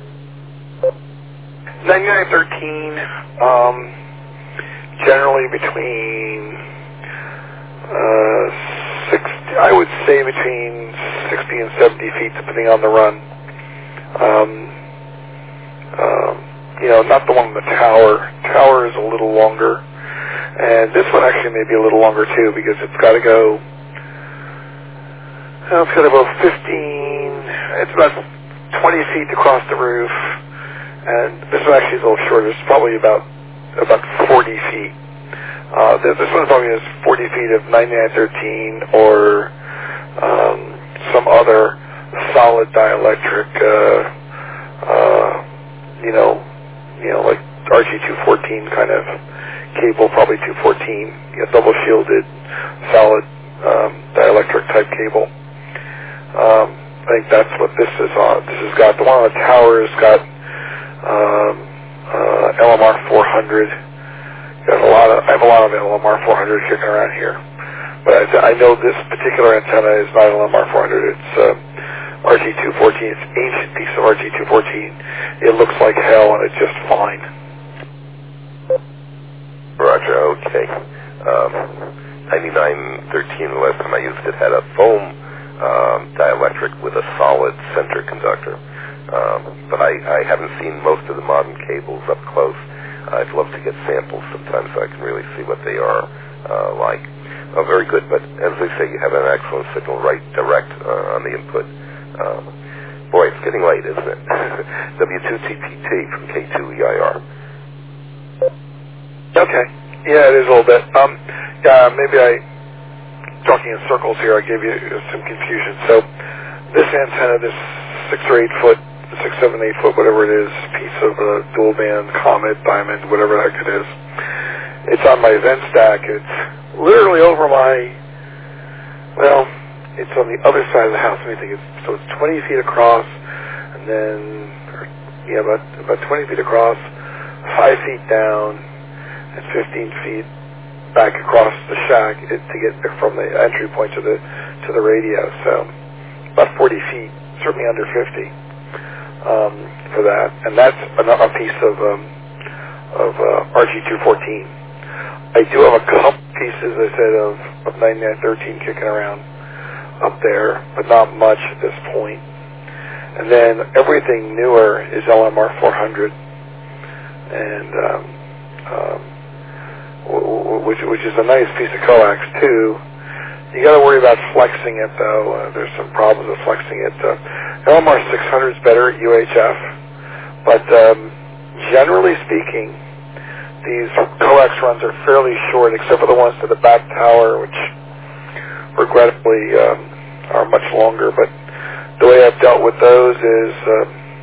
ninety-nine thirteen, um, generally between uh, sixty, I would say between sixty and seventy feet, depending on the run. Um, um, you know, not the one in the tower. Tower is a little longer. And this one actually may be a little longer too, because it's got to go. Well, it's got to go fifteen. It's about twenty feet across the roof, and this one actually is a little shorter. It's probably about about forty feet. Uh, this, this one probably is forty feet of ninety-nine thirteen or um, some other solid dielectric. Uh, uh, you know, you know, like R G two fourteen kind of cable, probably two fourteen, you know, double shielded, solid um, dielectric type cable. Um, I think that's what this is on. This has got the one on the tower has got um, uh, L M R four hundred. Got a lot of I have a lot of L M R four hundred kicking around here, but I, I know this particular antenna is not L M R four hundred. It's uh, R G two fourteen. It's an ancient piece of R G two fourteen. It looks like hell, and it's just fine.
Roger, okay. Um, ninety-nine thirteen, the last time I used it, had a foam um, dielectric with a solid center conductor. Um, but I, I haven't seen most of the modern cables up close. I'd love to get samples sometime so I can really see what they are uh, like. Oh, very good, but as they say, you have an excellent signal right direct uh, on the input. Um, boy, it's getting late, isn't it? W two T P T from K two E I R.
Okay. Yeah, it is a little bit. Um, uh, maybe I, talking in circles here, I gave you some confusion. So this antenna, this six or eight foot, six, seven, eight foot, whatever it is, piece of a dual band, Comet, Diamond, whatever the heck it is, it's on my vent stack. It's literally over my, well, it's on the other side of the house. Let me think. It's, so it's twenty feet across, and then, or, yeah, about, about twenty feet across, five feet down, and fifteen feet back across the shack it, to get from the entry point to the to the radio. So about forty feet, certainly under fifty um, for that. And that's a, a piece of um, of uh, R G two fourteen. I do have a couple pieces, as I said, of, of ninety-nine thirteen kicking around up there, but not much at this point. And then everything newer is L M R four hundred, and um, um, which which is a nice piece of coax too. You got to worry about flexing it though. Uh, there's some problems with flexing it. Uh, L M R six hundred is better at U H F, but um, generally speaking, these coax runs are fairly short, except for the ones to the back tower, which regrettably um, are much longer. But the way I've dealt with those is uh,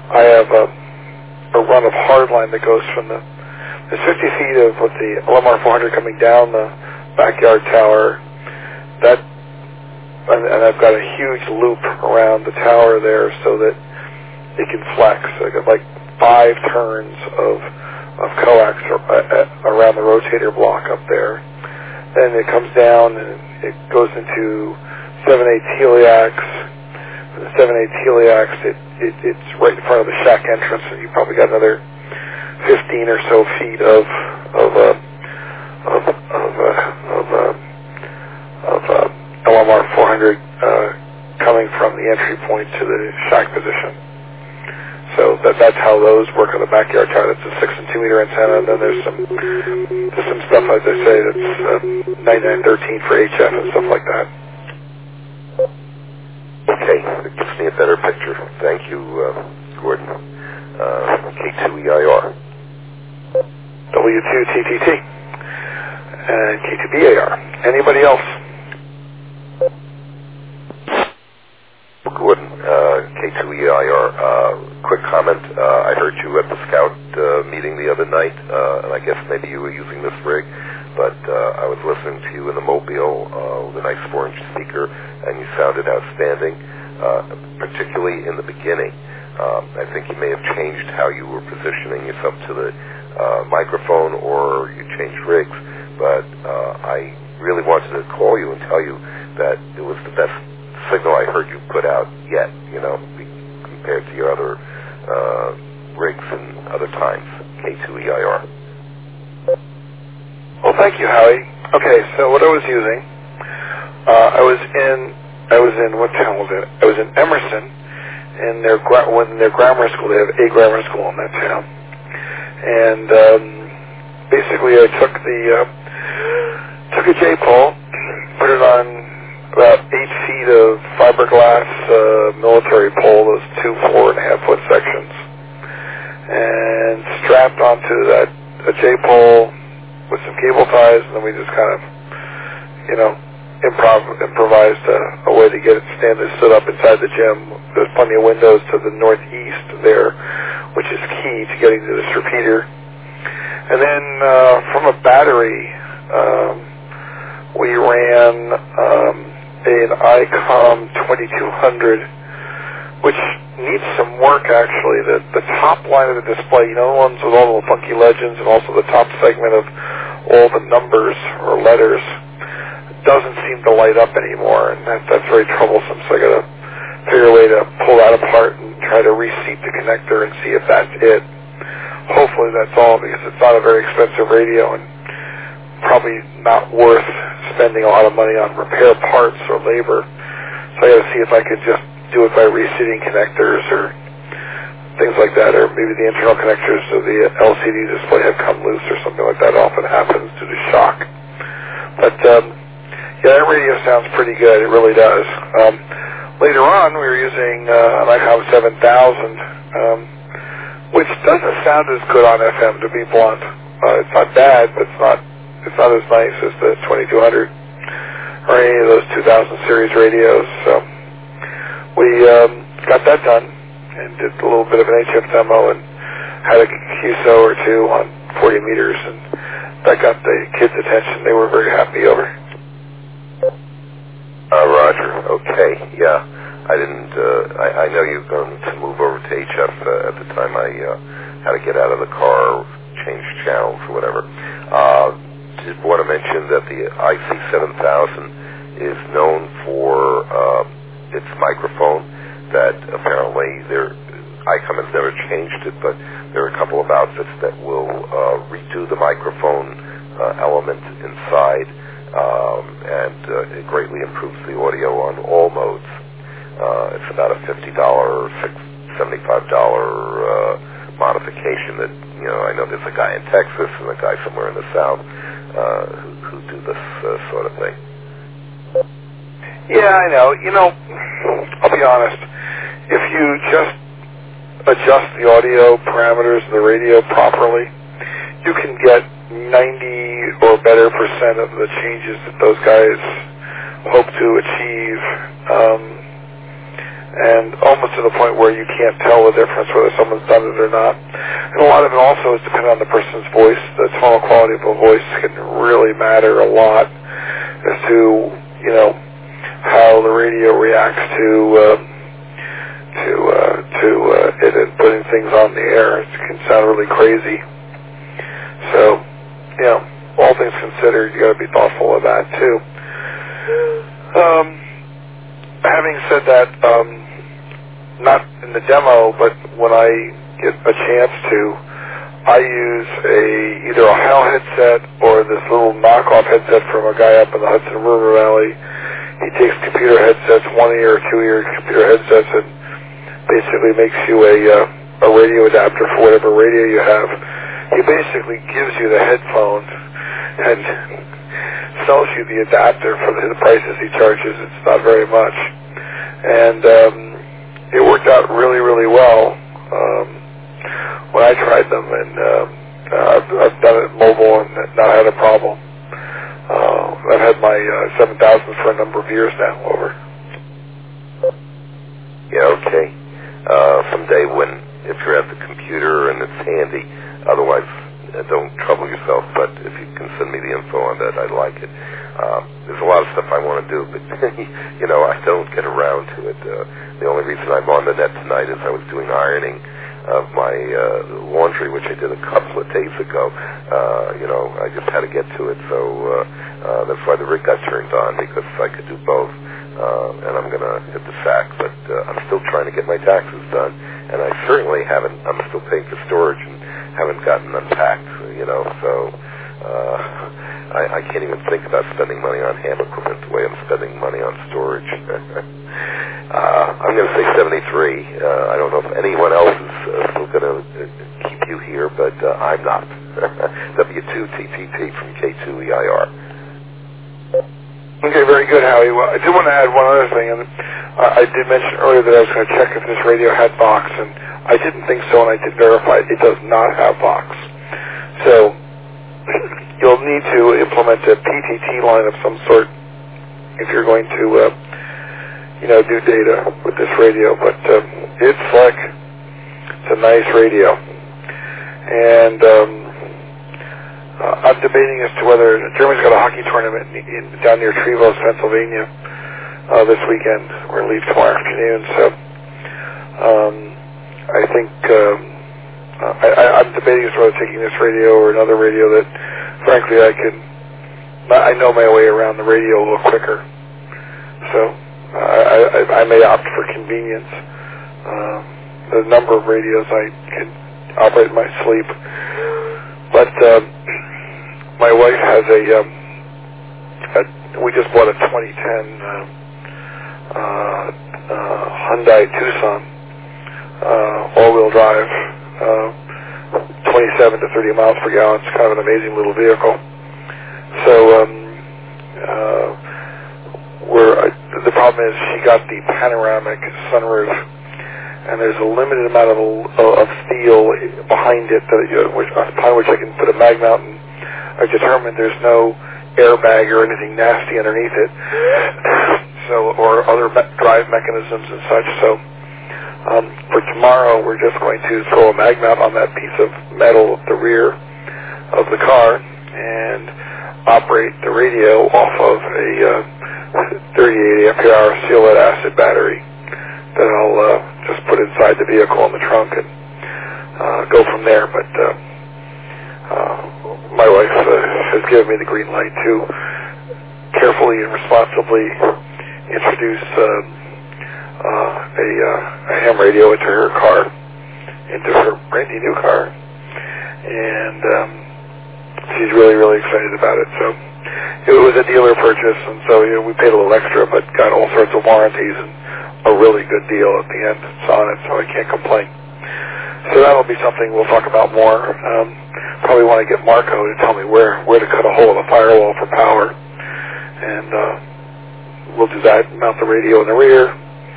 I have a, a run of hardline that goes from the there's fifty feet of with the L M R four hundred coming down the backyard tower. That and, and I've got a huge loop around the tower there so that it can flex. I got like five turns of of coax around the rotator block up there. Then it comes down and it goes into seven eighths heliax. From the seven eighths heliax, it, it it's right in front of the shack entrance, and you probably got another fifteen or so feet of of uh, of of uh, of, uh, of uh, L M R four hundred uh, coming from the entry point to the shack position. So that that's how those work on the backyard tower. That's a six and two meter antenna. And then there's some there's some stuff, as I say, that's uh, ninety-nine thirteen for H F and stuff like that.
Okay, it gives me a better picture. Thank you, uh, Gordon. Uh, K two E I R.
W two T T T. And K two B A R. Anybody else?
Gordon, uh, K two E I R. Uh, quick comment. Uh, I heard you at the Scout uh, meeting the other night, uh, and I guess maybe you were using this rig, but uh, I was listening to you in the Mobile uh, with a nice four inch speaker, and you sounded outstanding, uh, particularly in the beginning. Um, I think you may have changed how you were positioning yourself to the uh, microphone, or you changed rigs, but uh, I really wanted to call you and tell you that it was the best signal I heard you put out yet, you know, compared to your other uh, rigs and other times. K two E I R.
Well, thank you, Howie. Okay, so what I was using, uh, I was in, I was in, what town was it? I was in Emerson, in their, gra- when their grammar school. They have a grammar school in that town. And um, basically I took the, uh, took a J-pole, put it on about eight feet of fiberglass uh, military pole, those two four and a half foot sections, and strapped onto that a J-pole with some cable ties, and then we just kind of, you know, improv improvised a, a way to get it stand stood up inside the gym. There's plenty of windows to the northeast there, which is key to getting to this repeater. And then uh, from a battery, um, we ran um, an ICOM twenty-two hundred, which needs some work, actually. The, the top line of the display, you know, the ones with all the funky legends, and also the top segment of all the numbers or letters, doesn't seem to light up anymore, and that, that's very troublesome. So I got to figure a way to pull that apart and try to reseat the connector and see if that's it. Hopefully that's all, because it's not a very expensive radio and probably not worth spending a lot of money on repair parts or labor. So I got to see if I could just do it by reseating connectors or things like that, or maybe the internal connectors of the L C D display have come loose or something like that. It often happens due to shock. But um, yeah, that radio sounds pretty good. It really does. Um, later on, we were using uh, an ICOM seven thousand, um, which doesn't sound as good on F M, to be blunt. Uh, it's not bad, but it's not it's not as nice as the twenty-two hundred or any of those two thousand series radios. So we um, got that done and did a little bit of an H F demo and had a Q S O or two on forty meters, and that got the kids' attention. They were very happy over.
Uh, Roger. Okay. Yeah. I didn't. Uh, I, I know you're going to move over to H F uh, at the time. I uh, had to get out of the car, change channels, or whatever. Uh, did want to mention that the I C seven thousand is known for uh, its microphone. That apparently there, ICOM has never changed it, but there are a couple of outfits that will uh, redo the microphone uh, element inside, um, and uh, it greatly improves the audio on all modes. Uh, it's about a fifty dollars, seventy-five dollars uh, modification that, you know, I know there's a guy in Texas and a guy somewhere in the South uh, who, who do this uh, sort of thing.
Yeah, I know. You know, I'll be honest. If you just adjust the audio parameters of the radio properly, you can get ninety or better percent of the changes that those guys hope to achieve. Um, and almost to the point where you can't tell the difference whether someone's done it or not. And a lot of it also is dependent on the person's voice. The tonal quality of a voice can really matter a lot as to, you know, how the radio reacts to um, to uh, to uh, it and putting things on the air. It can sound really crazy. So, you know, all things considered, you got to be thoughtful of that too. Um, having said that, um, not in the demo, but when I get a chance to, I use a either a H A L headset or this little knockoff headset from a guy up in the Hudson River Valley. He takes computer headsets, one ear or two ear computer headsets, and basically makes you a uh, a radio adapter for whatever radio you have. He basically gives you the headphones and sells you the adapter for the, the prices he charges. It's not very much, and um, it worked out really, really well um, when I tried them, and um, I've, I've done it mobile and not had a problem. Uh, I've had my uh, seven thousand for a number of years now. Over.
Yeah, okay. Uh, someday when, if you're at the computer and it's handy, otherwise uh, don't trouble yourself, but if you can send me the info on that, I'd like it. Um, there's a lot of stuff I want to do, but, you know, I don't get around to it. Uh, the only reason I'm on the net tonight is I was doing ironing of my uh, laundry, which I did a couple of days ago. Uh, you know, I just had to get to it, so uh, uh, that's why the rig got turned on, because I could do both. Uh, and I'm going to hit the sack, but uh, I'm still trying to get my taxes done, and I certainly haven't, I'm still paying for storage and haven't gotten unpacked, you know, so uh, I, I can't even think about spending money on ham equipment the way I'm spending money on storage. uh, I'm going to say seventy-three. Uh, I don't know if anyone else is uh, still going to uh, keep you here, but uh, I'm not. W two T T T from K two E I R.
Okay, very good, Howie. Well, I did want to add one other thing, and uh, I did mention earlier that I was going to check if this radio had Vox, and I didn't think so, and I did verify it. It does not have Vox. So you'll need to implement a P T T line of some sort if you're going to, uh, you know, do data with this radio. But um, it's slick. It's a nice radio, and um, Uh, I'm debating as to whether Germany's got a hockey tournament in, in, down near Trevose, Pennsylvania, uh, this weekend. We're going to leave tomorrow afternoon, so um, I think um, I, I, I'm debating as to whether taking this radio or another radio that, frankly, I can. I know my way around the radio a little quicker, so uh, I, I, I may opt for convenience. Uh, the number of radios I can operate in my sleep, but. Um, My wife has a, um, a, we just bought a twenty ten uh, uh, uh, Hyundai Tucson, uh, all-wheel drive, uh, twenty-seven to thirty miles per gallon. It's kind of an amazing little vehicle. So um, uh, we're, uh, the problem is she got the panoramic sunroof, and there's a limited amount of, of steel behind it that, you know, which, upon which I can put a mag mount and I determined there's no airbag or anything nasty underneath it, so or other me- drive mechanisms and such. So um, for tomorrow, we're just going to throw a mag mount on that piece of metal at the rear of the car and operate the radio off of a uh, thirty-eight ampere hour seal lead acid battery that I'll uh, just put inside the vehicle in the trunk and uh, go from there. But uh, uh, my wife uh, has given me the green light to carefully and responsibly introduce um, uh, a, uh, a ham radio into her car, into her brand new car, and um, she's really, really excited about it. So it was a dealer purchase, and so you know, we paid a little extra, but got all sorts of warranties and a really good deal at the end. It's on it, so I can't complain. So that'll be something we'll talk about more. Um, probably want to get Marco to tell me where, where to cut a hole in the firewall for power. And uh, we'll do that, mount the radio in the rear,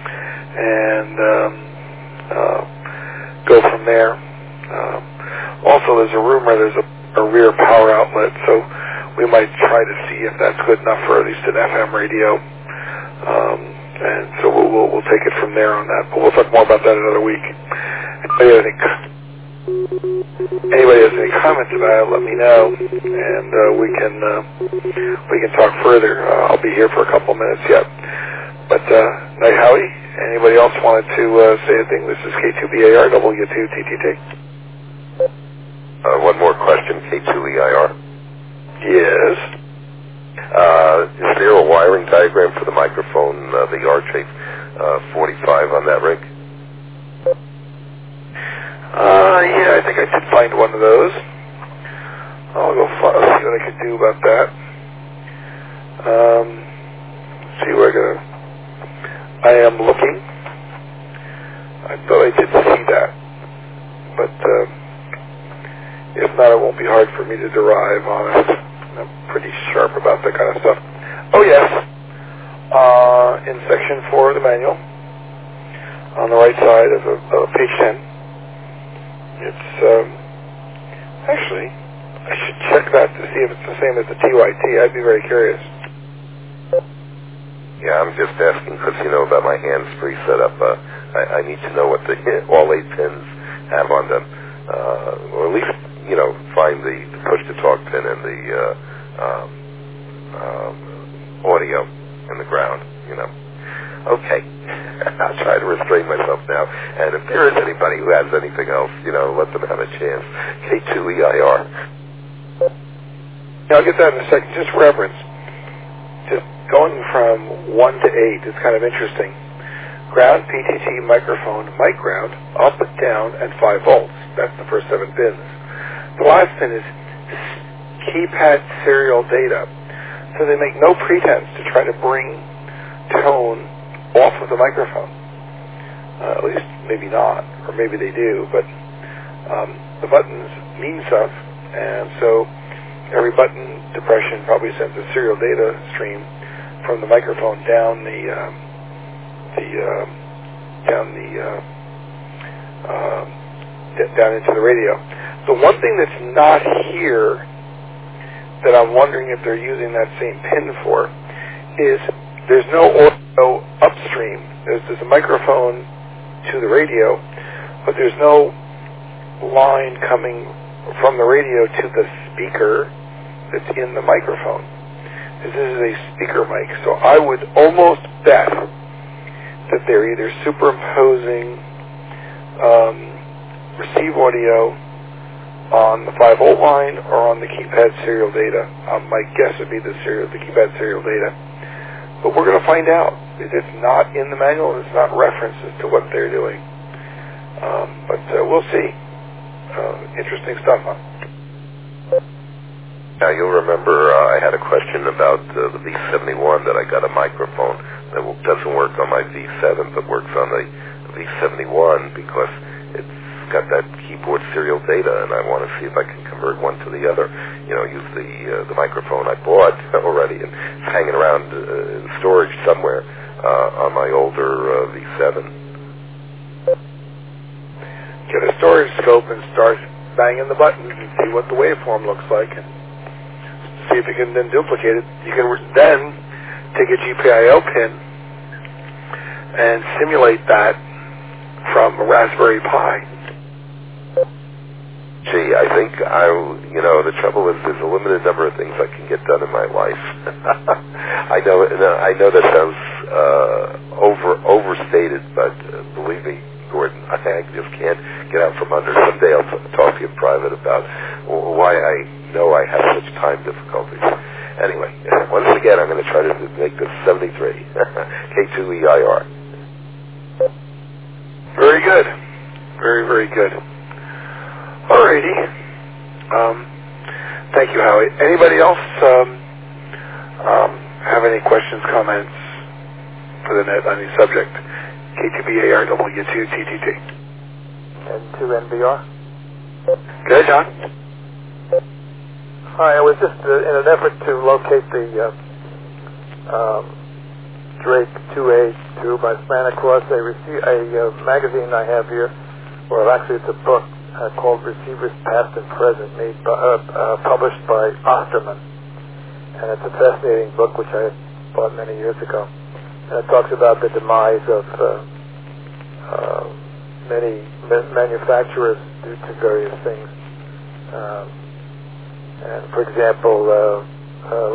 and um, uh, go from there. Um, also, there's a rumor there's a, a rear power outlet, so we might try to see if that's good enough for at least an F M radio. Um, and so we'll, we'll we'll take it from there on that. But we'll talk more about that another week. Anybody has any, anybody has any comments about it, let me know, and uh, we can uh, we can talk further. Uh, I'll be here for a couple minutes yet. But uh, night, Howie. Anybody else wanted to uh, say anything? This is K two B A R W two T T T.
Uh, one more question, K two E I R.
Yes.
Uh, is there a wiring diagram for the microphone, uh, the R J forty-five on that rig?
Uh, yeah, I think I did find one of those. I'll go fi- see what I can do about that. Um, see where I gotta... I am looking. I thought I did see that. But, uh, if not, it won't be hard for me to derive on it. I'm pretty sharp about that kind of stuff. Oh, yes. Uh, in section four of the manual, on the right side of, of page ten, it's, um, actually, I should check that to see if it's the same as the T Y T. I'd be very curious.
Yeah, I'm just asking because, you know, about my hands-free setup. Uh, I, I need to know what the all eight pins have on them. Uh, or at least, you know, find the, the push-to-talk pin and the uh, um, um, audio in the ground, you know. Okay. I'll try to restrain myself now. And if there is anybody who has anything else, you know, let them have a chance. K two E I R.
Yeah, I'll get that in a second. Just reference. Just going from one to eight is kind of interesting. Ground, P T T, microphone, mic ground, up, down, and five volts. That's the first seven pins. The last pin is keypad serial data. So they make no pretense to try to bring tone off of the microphone. Uh, at least maybe not, or maybe they do, but um, the buttons mean stuff, and so every button depression probably sends a serial data stream from the microphone down the um, the uh, down the uh, uh, d- down into the radio. The one thing that's not here that I'm wondering if they're using that same pin for is there's no audio upstream. There's, there's a microphone to the radio, but there's no line coming from the radio to the speaker that's in the microphone. This is a speaker mic, so I would almost bet that they're either superimposing um, receive audio on the five volt line or on the keypad serial data. Um, my guess would be the serial, the keypad serial data. But we're going to find out. It's not in the manual, and it's not referenced as to what they're doing. Um, but uh, we'll see. Uh, interesting stuff, huh?
Now, you'll remember uh, I had a question about uh, the V seventy-one, that I got a microphone that will, doesn't work on my V seven, but works on the V seventy-one because it's got that keyboard serial data, and I want to see if I can convert one to the other. You know, use the uh, the microphone I bought already, and it's hanging around uh, in storage somewhere uh, on my older uh, V seven.
Get a storage scope and start banging the buttons and see what the waveform looks like, and see if you can then duplicate it. You can then take a G P I O pin and simulate that from a Raspberry Pi.
Gee, I think I, you know, the trouble is there's a limited number of things I can get done in my life. I know, I know that sounds uh, over overstated, but uh, believe me, Gordon, I just can't get out from under. Someday I'll t- talk to you in private about why I know I have such time difficulties. Anyway, once again, I'm going to try to make this seventy-three. K two E I R.
Very good. Very, very good. Alrighty. Um, thank you, Howie. Anybody else um, um, have any questions, comments for the net on any subject? K two B A R W two T T T.
And two N B R.
Good, John?
Hi, I was just uh, in an effort to locate the uh, um, Drake two A tube. I ran across a, rece- a uh, magazine I have here, or actually it's a book uh, called Receivers Past and Present, made by, uh, uh, published by Osterman. And it's a fascinating book, which I bought many years ago. and it talks about the demise of uh, uh, many ma- manufacturers due to various things. Um, and for example, uh, uh,